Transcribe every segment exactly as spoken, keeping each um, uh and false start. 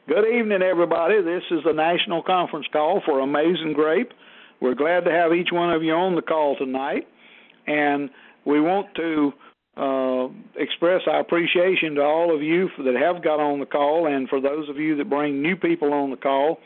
Good evening, everybody. This is the national conference call for Amazing Grape. We're glad to have each one of you on the call tonight, and we want to uh, express our appreciation to all of you for, that have got on the call, and for those of you that bring new people on the call.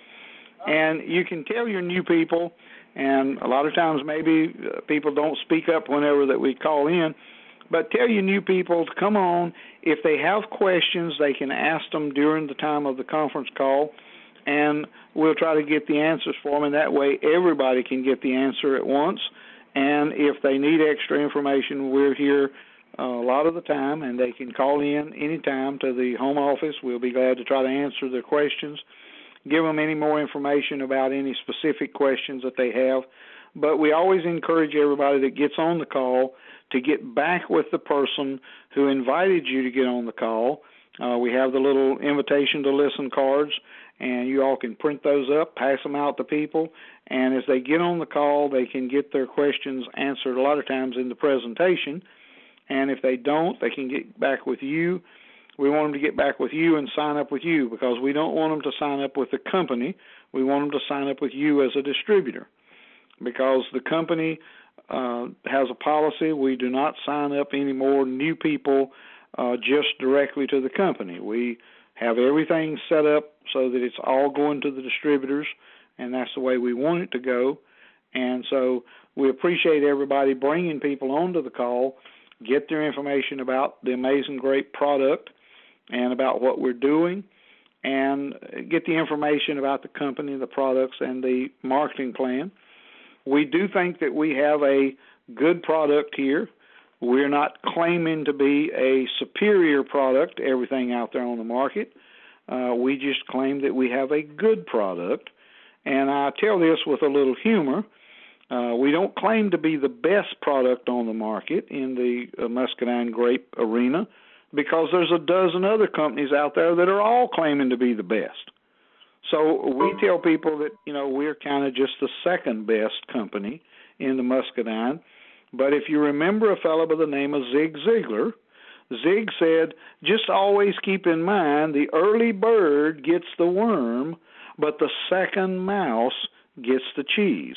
And you can tell your new people, and a lot of times maybe uh, people don't speak up whenever that we call in, but tell your new people to come on. If they have questions, they can ask them during the time of the conference call, and we'll try to get the answers for them, and that way everybody can get the answer at once. And if they need extra information, we're here uh, a lot of the time, and they can call in anytime to the home office. We'll be glad to try to answer their questions, give them any more information about any specific questions that they have. But we always encourage everybody that gets on the call to get back with the person who invited you to get on the call. Uh, we have the little invitation to listen cards, and you all can print those up, pass them out to people, and as they get on the call, they can get their questions answered a lot of times in the presentation, and if they don't, they can get back with you. We want them to get back with you and sign up with you, because we don't want them to sign up with the company. We want them to sign up with you as a distributor, because the company uh, has a policy. We do not sign up any more new people uh, just directly to the company. We have everything set up so that it's all going to the distributors, and that's the way we want it to go. And so we appreciate everybody bringing people onto the call, get their information about the Amazing Grape product and about what we're doing, and get the information about the company, the products, and the marketing plan. We do think that we have a good product here. We're not claiming to be a superior product to everything out there on the market. Uh, we just claim that we have a good product. And I tell this with a little humor. Uh, we don't claim to be the best product on the market in the uh, muscadine grape arena, because there's a dozen other companies out there that are all claiming to be the best. So we tell people that, you know, we're kind of just the second best company in the muscadine. But if you remember a fellow by the name of Zig Ziglar, Zig said, just always keep in mind the early bird gets the worm, but the second mouse gets the cheese.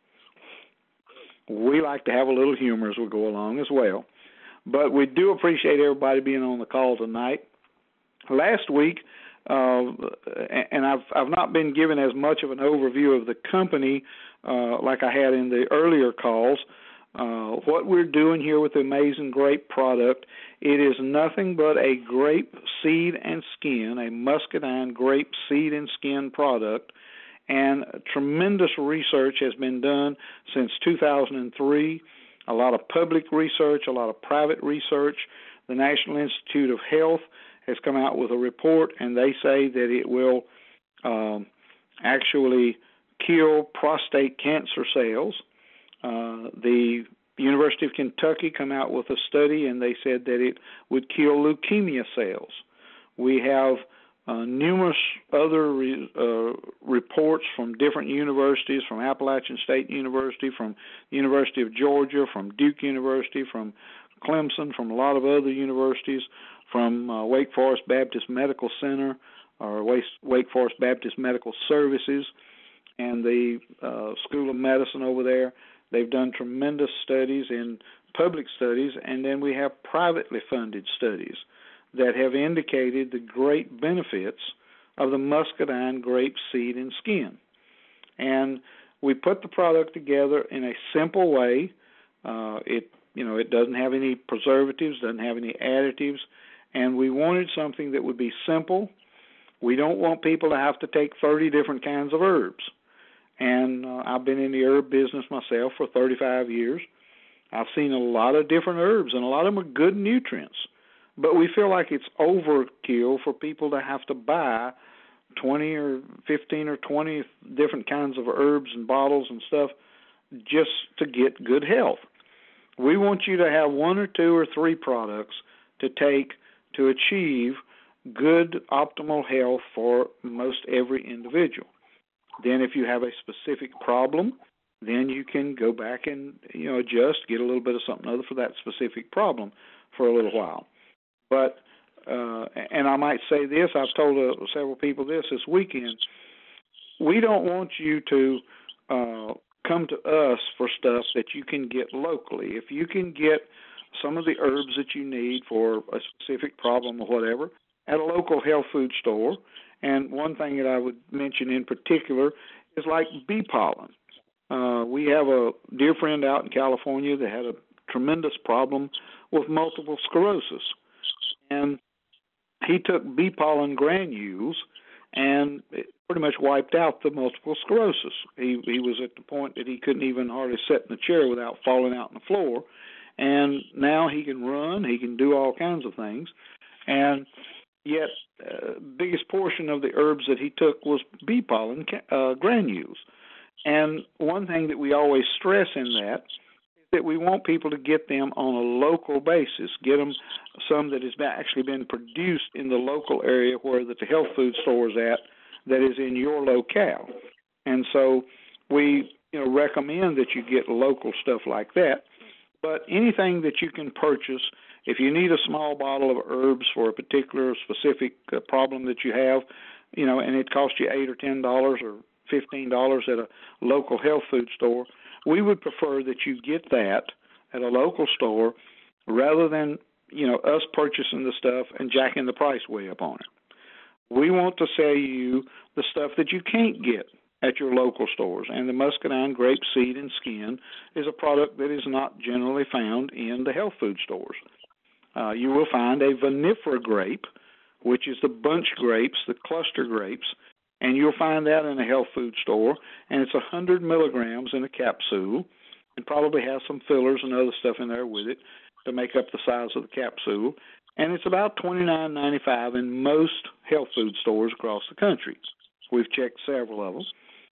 We like to have a little humor as we go along as well. But we do appreciate everybody being on the call tonight. Last week, uh, and I've I've not been given as much of an overview of the company uh, like I had in the earlier calls. Uh, what we're doing here with the Amazing Grape product, it is nothing but a grape seed and skin, a muscadine grape seed and skin product, and tremendous research has been done since two thousand three. A lot of public research, a lot of private research. The National Institute of Health has come out with a report, and they say that it will um, actually kill prostate cancer cells. Uh, the University of Kentucky come out with a study, and they said that it would kill leukemia cells. We have uh, numerous other re, uh, reports from different universities, from Appalachian State University, from the University of Georgia, from Duke University, from Clemson, from a lot of other universities, from uh, Wake Forest Baptist Medical Center, or Wake Forest Baptist Medical Services, and the uh, School of Medicine over there. They've done tremendous studies in public studies, and then we have privately funded studies that have indicated the great benefits of the muscadine grape seed and skin. And we put the product together in a simple way. Uh, it, you know, it doesn't have any preservatives, doesn't have any additives, and we wanted something that would be simple. We don't want people to have to take thirty different kinds of herbs. And uh, I've been in the herb business myself for thirty-five years. I've seen a lot of different herbs, and a lot of them are good nutrients. But we feel like it's overkill for people to have to buy twenty or fifteen or twenty different kinds of herbs and bottles and stuff just to get good health. We want you to have one or two or three products to take to achieve good, optimal health for most every individual. Then if you have a specific problem, then you can go back and, you know, adjust, get a little bit of something other for that specific problem for a little while. But uh, and I might say this, I've told uh, several people this this weekend, we don't want you to uh, come to us for stuff that you can get locally. If you can get some of the herbs that you need for a specific problem or whatever at a local health food store, and one thing that I would mention in particular is like bee pollen. Uh, we have a dear friend out in California that had a tremendous problem with multiple sclerosis, and he took bee pollen granules, and it pretty much wiped out the multiple sclerosis. He he was at the point that he couldn't even hardly sit in a chair without falling out on the floor, and now he can run, he can do all kinds of things, and yet uh, biggest portion of the herbs that he took was bee pollen uh, granules. And one thing that we always stress in that is that we want people to get them on a local basis, get them some that has actually been produced in the local area where the health food store is at, that is in your locale. And so we you know, recommend that you get local stuff like that. But anything that you can purchase, if you need a small bottle of herbs for a particular specific uh, problem that you have, you know, and it costs you eight or ten dollars or fifteen dollars at a local health food store, we would prefer that you get that at a local store rather than, you know, us purchasing the stuff and jacking the price way up on it. We want to sell you the stuff that you can't get at your local stores, and the muscadine grape seed and skin is a product that is not generally found in the health food stores. Uh, you will find a vinifera grape, which is the bunch grapes, the cluster grapes, and you'll find that in a health food store, and it's one hundred milligrams in a capsule, and probably has some fillers and other stuff in there with it to make up the size of the capsule, and it's about twenty-nine ninety-five in most health food stores across the country. We've checked several of them.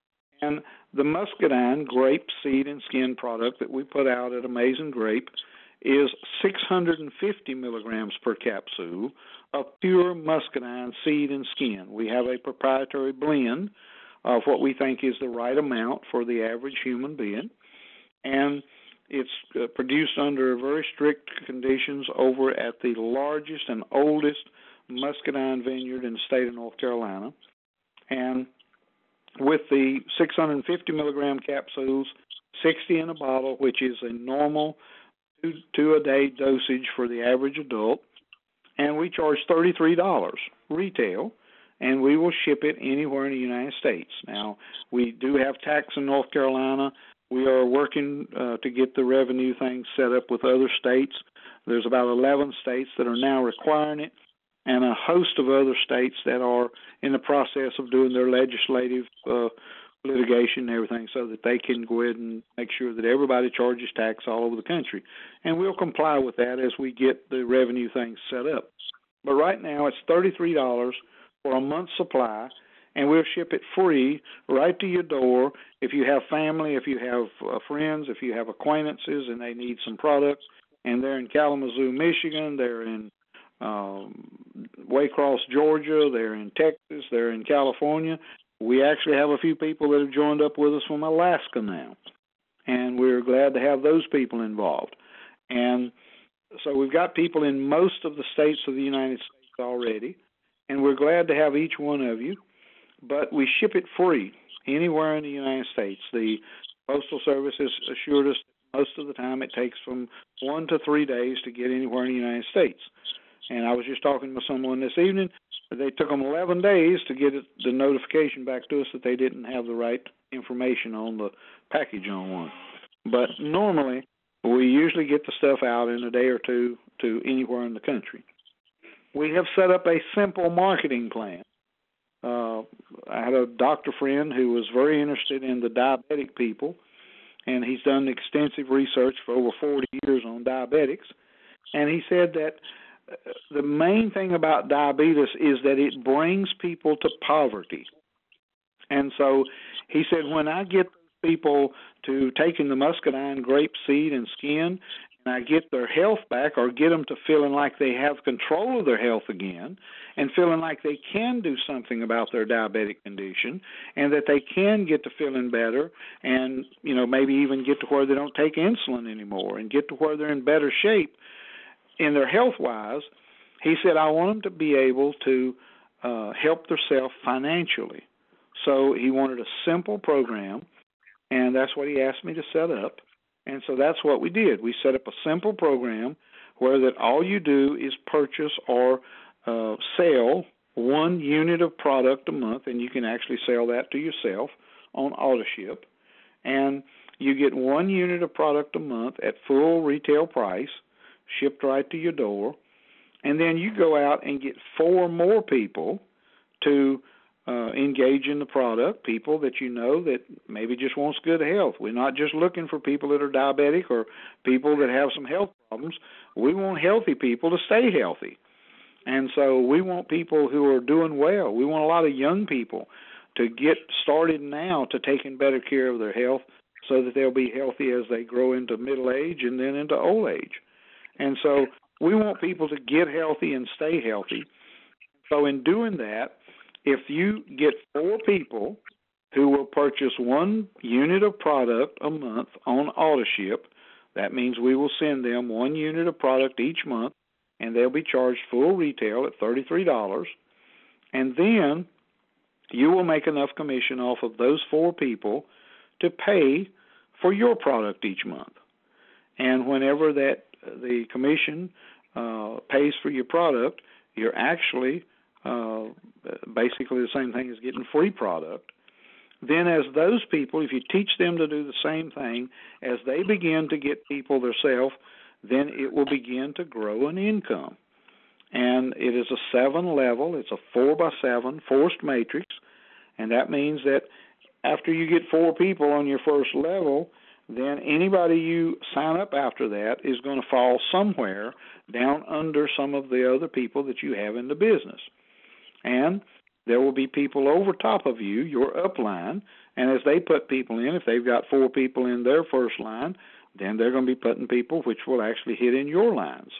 And the muscadine grape seed and skin product that we put out at Amazing Grape is six hundred fifty milligrams per capsule of pure muscadine seed and skin. We have a proprietary blend of what we think is the right amount for the average human being, and it's uh, produced under very strict conditions over at the largest and oldest muscadine vineyard in the state of North Carolina. And with the six hundred fifty milligram capsules, sixty in a bottle, which is a normal two, two a day dosage for the average adult, and we charge thirty-three dollars retail, and we will ship it anywhere in the United States. Now, we do have tax in North Carolina. We are working uh, to get the revenue thing set up with other states. There's about eleven states that are now requiring it, and a host of other states that are in the process of doing their legislative uh, litigation and everything so that they can go ahead and make sure that everybody charges tax all over the country. And we'll comply with that as we get the revenue thing set up. But right now it's thirty-three dollars for a month's supply, and we'll ship it free right to your door. If you have family, if you have uh, friends, if you have acquaintances and they need some products, and they're in Kalamazoo, Michigan, they're in um, Waycross, Georgia, they're in Texas, they're in California. We actually have a few people that have joined up with us from Alaska now, and we're glad to have those people involved. And so we've got people in most of the states of the United States already, and we're glad to have each one of you, but we ship it free anywhere in the United States. The Postal Service has assured us that most of the time it takes from one to three days to get anywhere in the United States. And I was just talking with someone this evening. They took them eleven days to get it, the notification back to us that they didn't have the right information on the package on one. But normally, we usually get the stuff out in a day or two to anywhere in the country. We have set up a simple marketing plan. Uh, I had a doctor friend who was very interested in the diabetic people, and he's done extensive research for over forty years on diabetics. And he said that the main thing about diabetes is that it brings people to poverty. And so he said, when I get people to taking the muscadine grape seed and skin, and I get their health back or get them to feeling like they have control of their health again and feeling like they can do something about their diabetic condition and that they can get to feeling better and, you know, maybe even get to where they don't take insulin anymore and get to where they're in better shape in their health-wise, he said, I want them to be able to uh, help themselves financially. So he wanted a simple program, and that's what he asked me to set up. And so that's what we did. We set up a simple program where that all you do is purchase or uh, sell one unit of product a month, and you can actually sell that to yourself on AutoShip. And you get one unit of product a month at full retail price, shipped right to your door. And then you go out and get four more people to uh, engage in the product, people that you know that maybe just wants good health. We're not just looking for people that are diabetic or people that have some health problems. We want healthy people to stay healthy. And so we want people who are doing well. We want a lot of young people to get started now to taking better care of their health so that they'll be healthy as they grow into middle age and then into old age. And so we want people to get healthy and stay healthy. So in doing that, if you get four people who will purchase one unit of product a month on AutoShip, that means we will send them one unit of product each month, and they'll be charged full retail at thirty-three dollars. And then you will make enough commission off of those four people to pay for your product each month. And whenever that the commission uh, pays for your product, you're actually uh, basically the same thing as getting free product. Then as those people, if you teach them to do the same thing, as they begin to get people themselves, then it will begin to grow an income. And it is a seven level, it's a four by seven forced matrix, and that means that after you get four people on your first level, then anybody you sign up after that is going to fall somewhere down under some of the other people that you have in the business. And there will be people over top of you, your upline, and as they put people in, if they've got four people in their first line, then they're going to be putting people which will actually hit in your lines.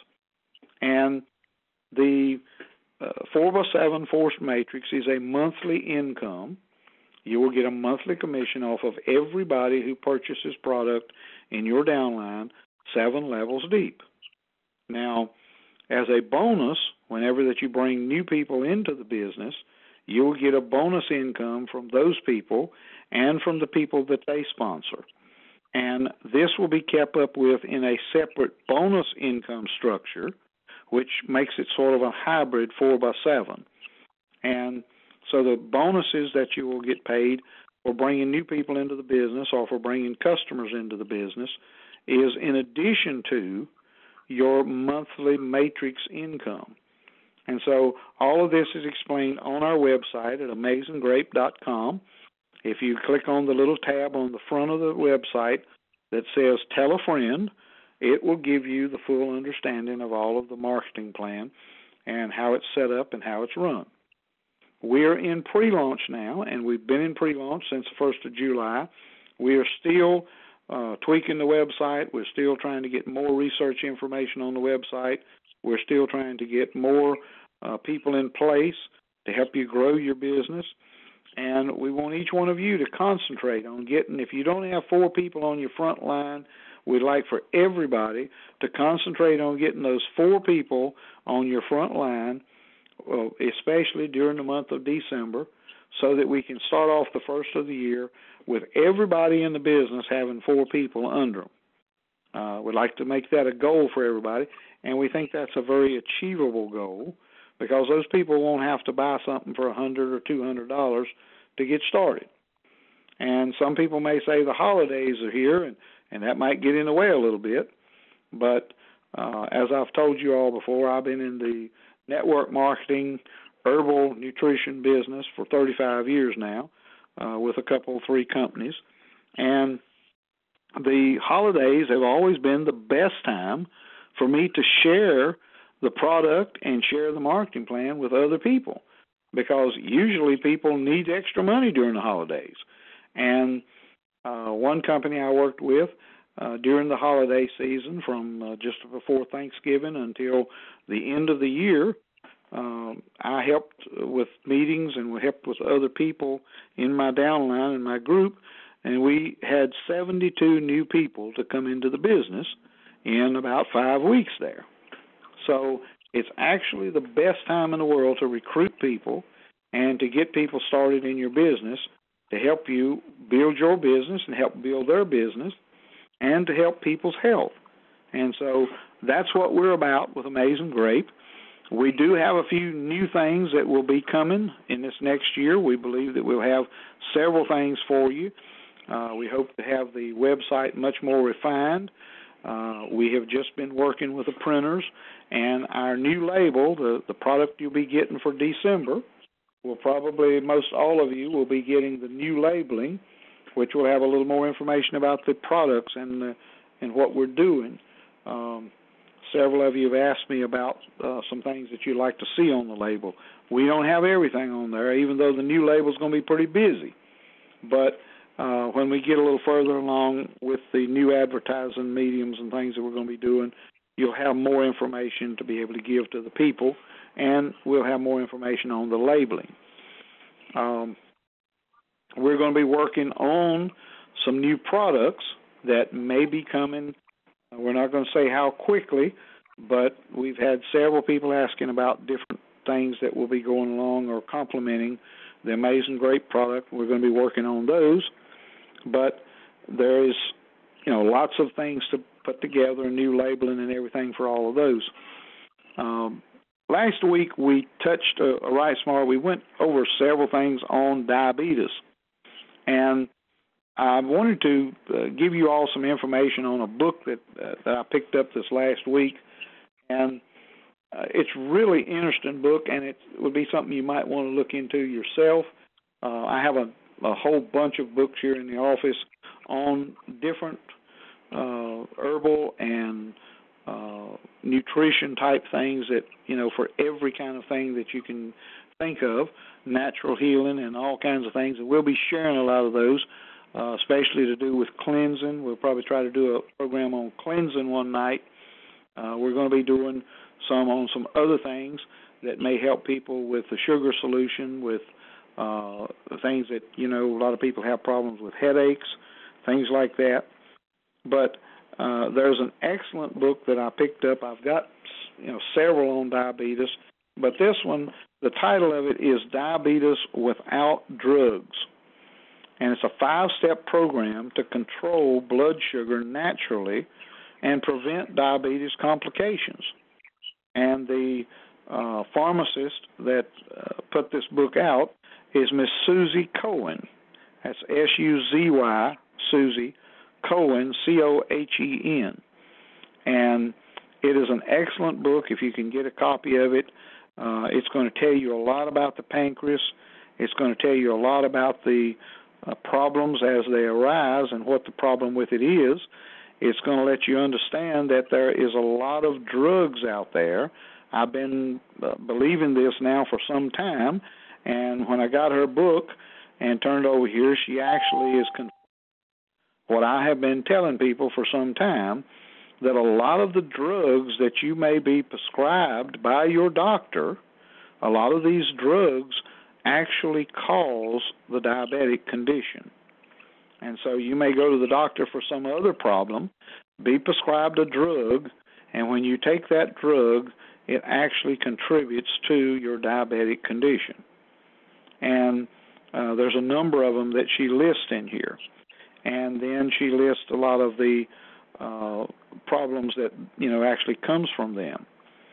And the uh, four by seven forced matrix is a monthly income. You will get a monthly commission off of everybody who purchases product in your downline seven levels deep. Now, as a bonus, whenever that you bring new people into the business, you will get a bonus income from those people and from the people that they sponsor. And this will be kept up with in a separate bonus income structure, which makes it sort of a hybrid four by seven. And so the bonuses that you will get paid for bringing new people into the business or for bringing customers into the business is in addition to your monthly matrix income. And so all of this is explained on our website at amazing grape dot com. If you click on the little tab on the front of the website that says Tell a Friend, it will give you the full understanding of all of the marketing plan and how it's set up and how it's run. We're in pre-launch now, and we've been in pre-launch since the first of July. We are still uh, tweaking the website. We're still trying to get more research information on the website. We're still trying to get more uh, people in place to help you grow your business. And we want each one of you to concentrate on getting, if you don't have four people on your front line, we'd like for everybody to concentrate on getting those four people on your front line, well, especially during the month of December, so that we can start off the first of the year with everybody in the business having four people under them. Uh, we'd like to make that a goal for everybody, and we think that's a very achievable goal because those people won't have to buy something for one hundred dollars or two hundred dollars to get started. And some people may say the holidays are here, and, and that might get in the way a little bit. But uh, as I've told you all before, I've been in the network marketing, herbal nutrition business for thirty-five years now uh, with a couple, three companies. And the holidays have always been the best time for me to share the product and share the marketing plan with other people because usually people need extra money during the holidays. And uh, one company I worked with uh, during the holiday season from uh, just before Thanksgiving until the end of the year, um, I helped with meetings and we helped with other people in my downline and my group, and we had seventy-two new people to come into the business in about five weeks there. So It's actually the best time in the world to recruit people and to get people started in your business, to help you build your business and help build their business, and to help people's health. And so that's what we're about with Amazing Grape. We do have a few new things that will be coming in this next year. We believe that we'll have several things for you. Uh, we hope to have the website much more refined. Uh, we have just been working with the printers, and our new label, the, the product you'll be getting for December, will probably, most all of you will be getting the new labeling, which will have a little more information about the products and the, and what we're doing. Um, several of you have asked me about uh, some things that you'd like to see on the label. We don't have everything on there, even though the new label is going to be pretty busy. But uh, when we get a little further along with the new advertising mediums and things that we're going to be doing, you'll have more information to be able to give to the people, and we'll have more information on the labeling. Um, we're going to be working on some new products that may be coming. We're not going to say how quickly, but we've had several people asking about different things that will be going along or complementing the Amazing Grape product. We're going to be working on those, but there is, you know, lots of things to put together, new labeling and everything for all of those. Um, last week we touched uh, Right Smart. We went over several things on diabetes, and I wanted to uh, give you all some information on a book that uh, that I picked up this last week, and uh, it's a really interesting book, and it would be something you might want to look into yourself. Uh, I have a, a whole bunch of books here in the office on different uh, herbal and uh, nutrition type things that, you know, for every kind of thing that you can think of, natural healing and all kinds of things, and we'll be sharing a lot of those. Uh, especially to do with cleansing. We'll probably try to do a program on cleansing one night. Uh, we're going to be doing some on some other things that may help people with the sugar solution, with uh, things that, you know, a lot of people have problems with headaches, things like that. But uh, there's an excellent book that I picked up. I've got, you know, several on diabetes, but this one, the title of it is Diabetes Without Drugs. And it's a five-step program to control blood sugar naturally and prevent diabetes complications. And the uh, pharmacist that uh, put this book out is Miss Susie Cohen. That's S U Z Y, Susie, Cohen, C O H E N. And it is an excellent book. If you can get a copy of it, uh, it's going to tell you a lot about the pancreas. It's going to tell you a lot about the Uh, problems as they arise and what the problem with it is. It's going to let you understand that there is a lot of drugs out there. I've been uh, believing this now for some time, and when I got her book and turned over here, she actually is con- what I have been telling people for some time, that a lot of the drugs that you may be prescribed by your doctor, a lot of these drugs actually cause the diabetic condition. And so you may go to the doctor for some other problem, be prescribed a drug, and when you take that drug, it actually contributes to your diabetic condition. And uh, there's a number of them that she lists in here. And then she lists a lot of the uh, problems that, you know, actually comes from them.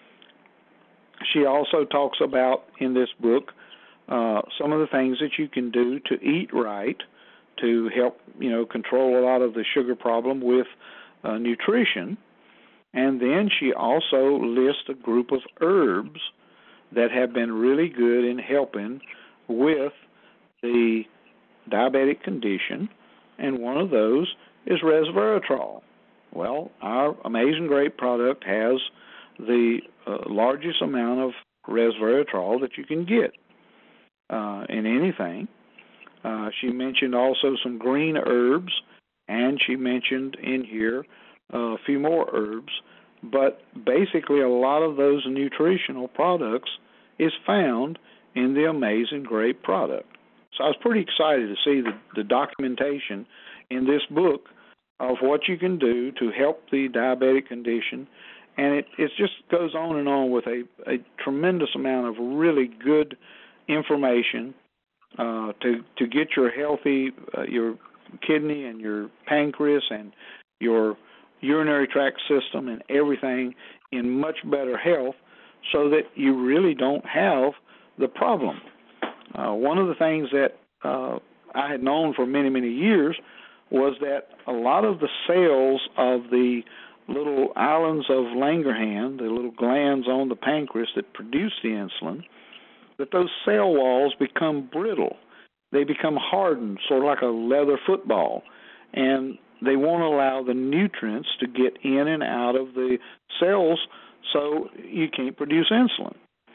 She also talks about, in this book, Uh, some of the things that you can do to eat right to help, you know, control a lot of the sugar problem with uh, nutrition. And then she also lists a group of herbs that have been really good in helping with the diabetic condition, and one of those is resveratrol. Well, our Amazing Grape product has the uh, largest amount of resveratrol that you can get Uh, in anything. Uh, she mentioned also some green herbs, and she mentioned in here uh, a few more herbs, but basically a lot of those nutritional products is found in the Amazing Grape product. So I was pretty excited to see the, the documentation in this book of what you can do to help the diabetic condition And it, it just goes on and on with a, a tremendous amount of really good information uh, to to get your healthy, uh, your kidney and your pancreas and your urinary tract system and everything in much better health so that you really don't have the problem. Uh, one of the things that uh, I had known for many, many years was that a lot of the cells of the little islands of Langerhans, the little glands on the pancreas that produce the insulin, that those cell walls become brittle. They become hardened, sort of like a leather football, and they won't allow the nutrients to get in and out of the cells, so you can't produce insulin.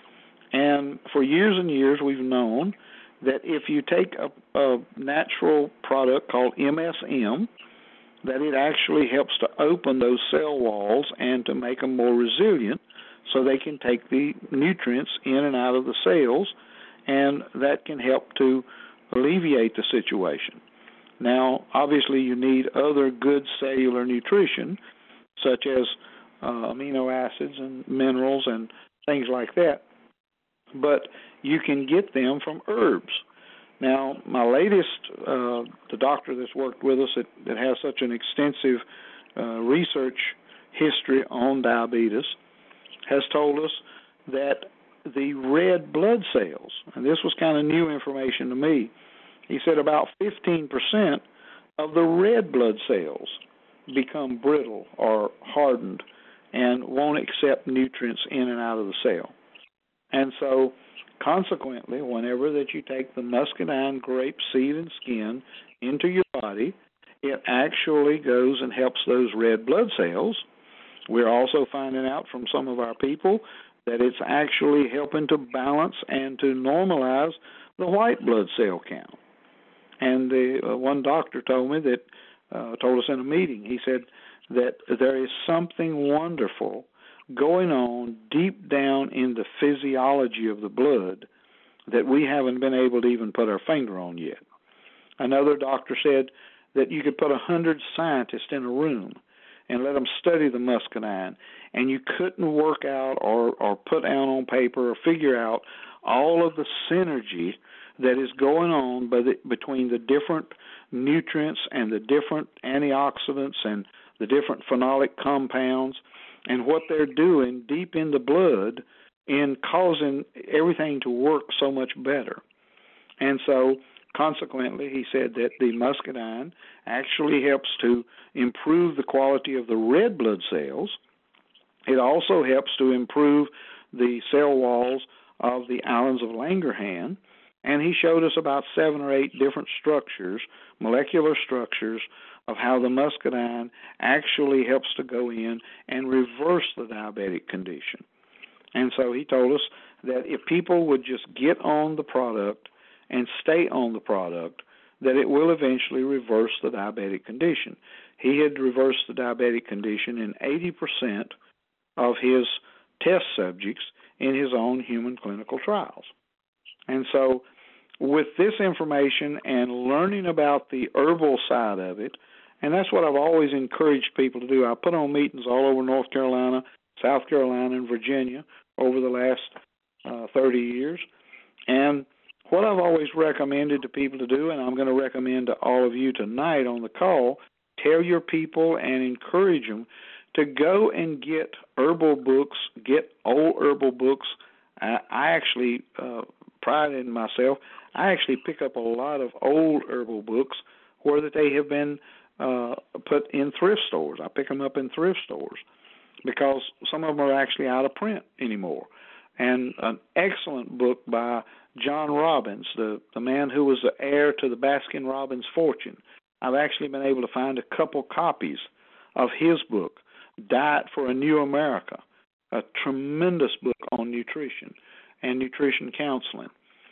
And for years and years, we've known that if you take a, a natural product called M S M, that it actually helps to open those cell walls and to make them more resilient so they can take the nutrients in and out of the cells, and that can help to alleviate the situation. Now, obviously, you need other good cellular nutrition, such as uh, amino acids and minerals and things like that, but you can get them from herbs. Now, my latest, uh, the doctor that's worked with us that, that has such an extensive uh, research history on diabetes, has told us that the red blood cells, and this was kind of new information to me, he said about fifteen percent of the red blood cells become brittle or hardened and won't accept nutrients in and out of the cell. And so, consequently, whenever that you take the muscadine grape seed and skin into your body, it actually goes and helps those red blood cells. We're also finding out from some of our people that it's actually helping to balance and to normalize the white blood cell count. And the uh, one doctor told me that, uh, told us in a meeting, he said that there is something wonderful going on deep down in the physiology of the blood that we haven't been able to even put our finger on yet. Another doctor said that you could put a hundred scientists in a room and let them study the muscadine, and you couldn't work out or, or put down on paper or figure out all of the synergy that is going on by the, between the different nutrients and the different antioxidants and the different phenolic compounds and what they're doing deep in the blood in causing everything to work so much better. And so, consequently, he said that the muscadine actually helps to improve the quality of the red blood cells. It also helps to improve the cell walls of the islands of Langerhans, and he showed us about seven or eight different structures, molecular structures, of how the muscadine actually helps to go in and reverse the diabetic condition. And so he told us that if people would just get on the product and stay on the product, that it will eventually reverse the diabetic condition. He had reversed the diabetic condition in eighty percent of his test subjects in his own human clinical trials. And so with this information and learning about the herbal side of it, and that's what I've always encouraged people to do. I put on meetings all over North Carolina, South Carolina, and Virginia over the last uh, thirty years. And what I've always recommended to people to do, and I'm going to recommend to all of you tonight on the call, tell your people and encourage them to go and get herbal books, get old herbal books. I, I actually uh, pride in myself. I actually pick up a lot of old herbal books where that they have been uh, put in thrift stores. I pick them up in thrift stores because some of them are actually out of print anymore. And an excellent book by John Robbins, the, the man who was the heir to the Baskin-Robbins fortune. I've actually been able to find a couple copies of his book, Diet for a New America, a tremendous book on nutrition and nutrition counseling.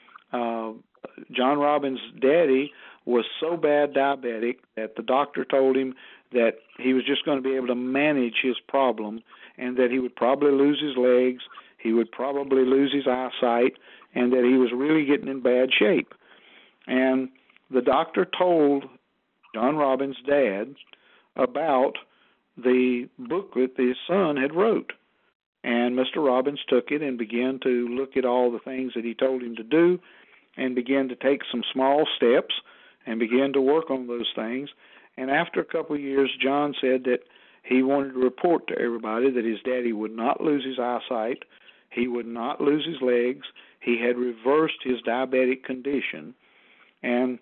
Uh, John Robbins' daddy was so bad diabetic that the doctor told him that he was just going to be able to manage his problem and that he would probably lose his legs, he would probably lose his eyesight, and that he was really getting in bad shape. And the doctor told John Robbins' dad about the booklet that his son had wrote. And Mister Robbins took it and began to look at all the things that he told him to do and began to take some small steps and began to work on those things. And after a couple of years, John said that he wanted to report to everybody that his daddy would not lose his eyesight, he would not lose his legs, he had reversed his diabetic condition. And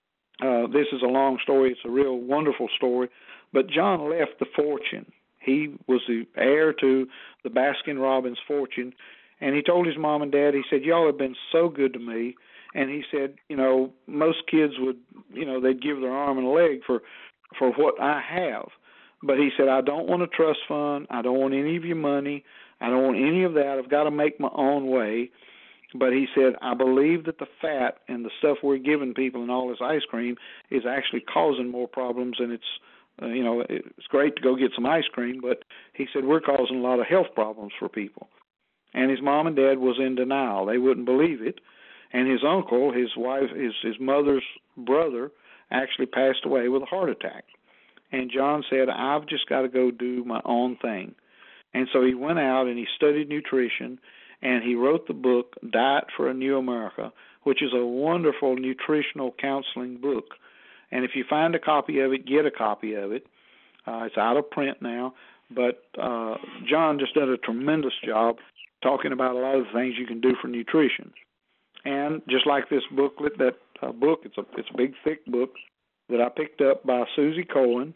uh, this is a long story, it's a real wonderful story, but John left the fortune. He was the heir to the Baskin-Robbins fortune, and he told his mom and dad, he said, y'all have been so good to me. And he said, you know, most kids would, you know, they'd give their arm and a leg for, for what I have. But he said, I don't want a trust fund. I don't want any of your money. I don't want any of that. I've got to make my own way. But he said, I believe that the fat and the stuff we're giving people and all this ice cream is actually causing more problems. And it's, uh, you know, it's great to go get some ice cream, but he said, we're causing a lot of health problems for people. And his mom and dad was in denial. They wouldn't believe it. And his uncle, his wife, his, his mother's brother, actually passed away with a heart attack. And John said, I've just got to go do my own thing. And so he went out and he studied nutrition, and he wrote the book, Diet for a New America, which is a wonderful nutritional counseling book. And if you find a copy of it, get a copy of it. Uh, it's out of print now. But uh, John just did a tremendous job talking about a lot of the things you can do for nutrition. And just like this booklet, that uh, book, it's a it's a big, thick book that I picked up by Susie Cohen,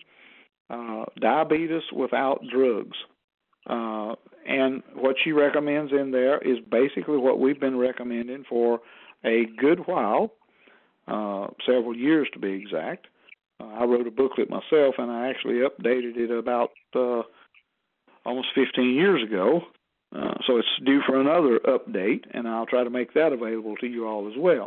uh, Diabetes Without Drugs. Uh, and what she recommends in there is basically what we've been recommending for a good while, uh, several years to be exact. Uh, I wrote a booklet myself, and I actually updated it about uh, almost fifteen years ago. Uh, so it's due for another update, and I'll try to make that available to you all as well.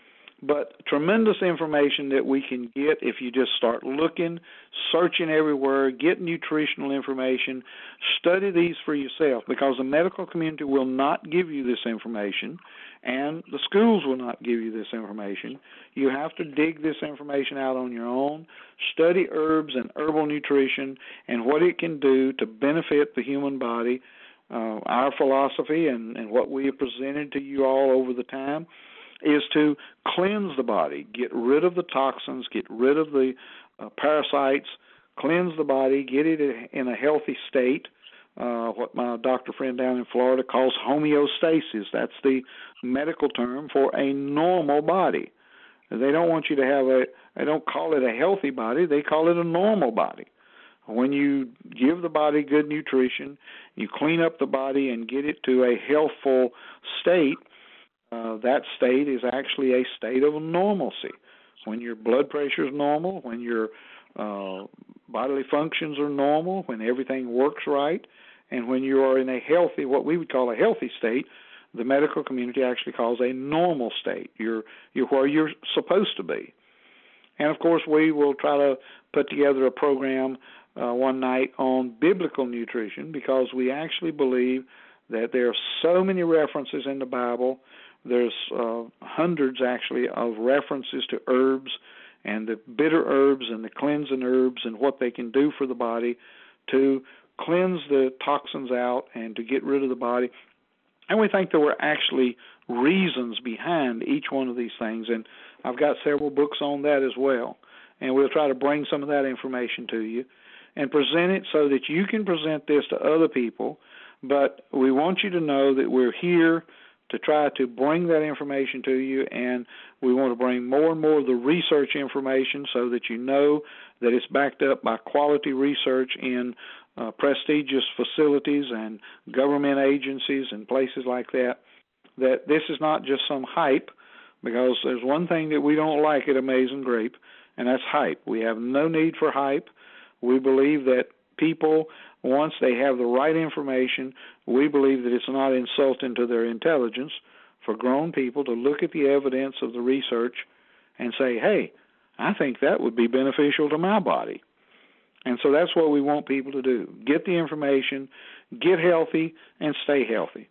But tremendous information that we can get if you just start looking, searching everywhere, get nutritional information, study these for yourself, because the medical community will not give you this information, and the schools will not give you this information. You have to dig this information out on your own, study herbs and herbal nutrition and what it can do to benefit the human body. Uh, our philosophy and, and what we have presented to you all over the time is to cleanse the body, get rid of the toxins, get rid of the uh, parasites, cleanse the body, get it in a healthy state, uh, what my doctor friend down in Florida calls homeostasis. That's the medical term for a normal body. They don't want you to have a, they don't call it a healthy body, they call it a normal body. When you give the body good nutrition, you clean up the body and get it to a healthful state, uh, that state is actually a state of normalcy. When your blood pressure is normal, when your uh, bodily functions are normal, when everything works right, and when you are in a healthy, what we would call a healthy state, the medical community actually calls a normal state. You're, you're where you're supposed to be. And, of course, we will try to put together a program uh, one night on biblical nutrition, because we actually believe that there are so many references in the Bible. There's uh, hundreds, actually, of references to herbs and the bitter herbs and the cleansing herbs and what they can do for the body to cleanse the toxins out and to get rid of the body. And we think there were actually reasons behind each one of these things, and I've got several books on that as well. And we'll try to bring some of that information to you and present it so that you can present this to other people. But we want you to know that we're here to try to bring that information to you, and we want to bring more and more of the research information so that you know that it's backed up by quality research in uh, prestigious facilities and government agencies and places like that, that this is not just some hype, because there's one thing that we don't like at Amazing Grape, and that's hype. We have no need for hype. We believe that people, once they have the right information, we believe that it's not insulting to their intelligence for grown people to look at the evidence of the research and say, hey, I think that would be beneficial to my body. And so that's what we want people to do. Get the information, get healthy, and stay healthy.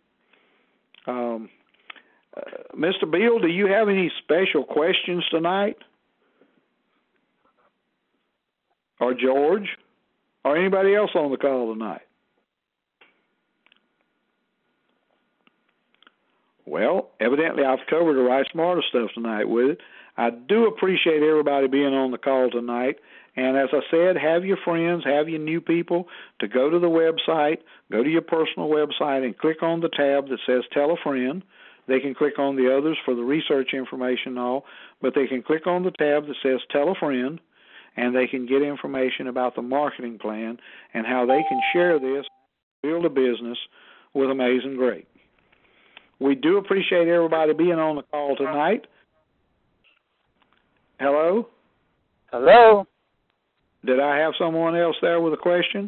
Um, uh, Mister Beal, do you have any special questions tonight? Or George? Or anybody else on the call tonight? Well, evidently I've covered the right smarter stuff tonight with it. I do appreciate everybody being on the call tonight. And as I said, have your friends, have your new people to go to the website, go to your personal website and click on the tab that says Tell a Friend. They can click on the others for the research information and all, but they can click on the tab that says Tell a Friend, and they can get information about the marketing plan and how they can share this, build a business with Amazing Grape. We do appreciate everybody being on the call tonight. Hello? Hello? Did I have someone else there with a question?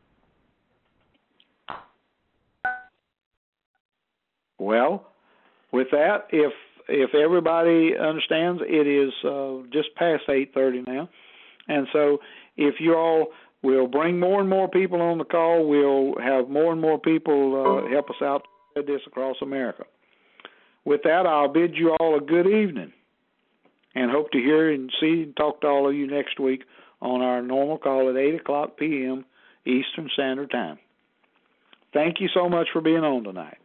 Well, with that, if if everybody understands, it is uh, just past eight thirty now. And so if you all will bring more and more people on the call, we'll have more and more people uh, help us out to spread this across America. With that, I'll bid you all a good evening and hope to hear and see and talk to all of you next week on our normal call at eight o'clock p m Eastern Standard Time. Thank you so much for being on tonight.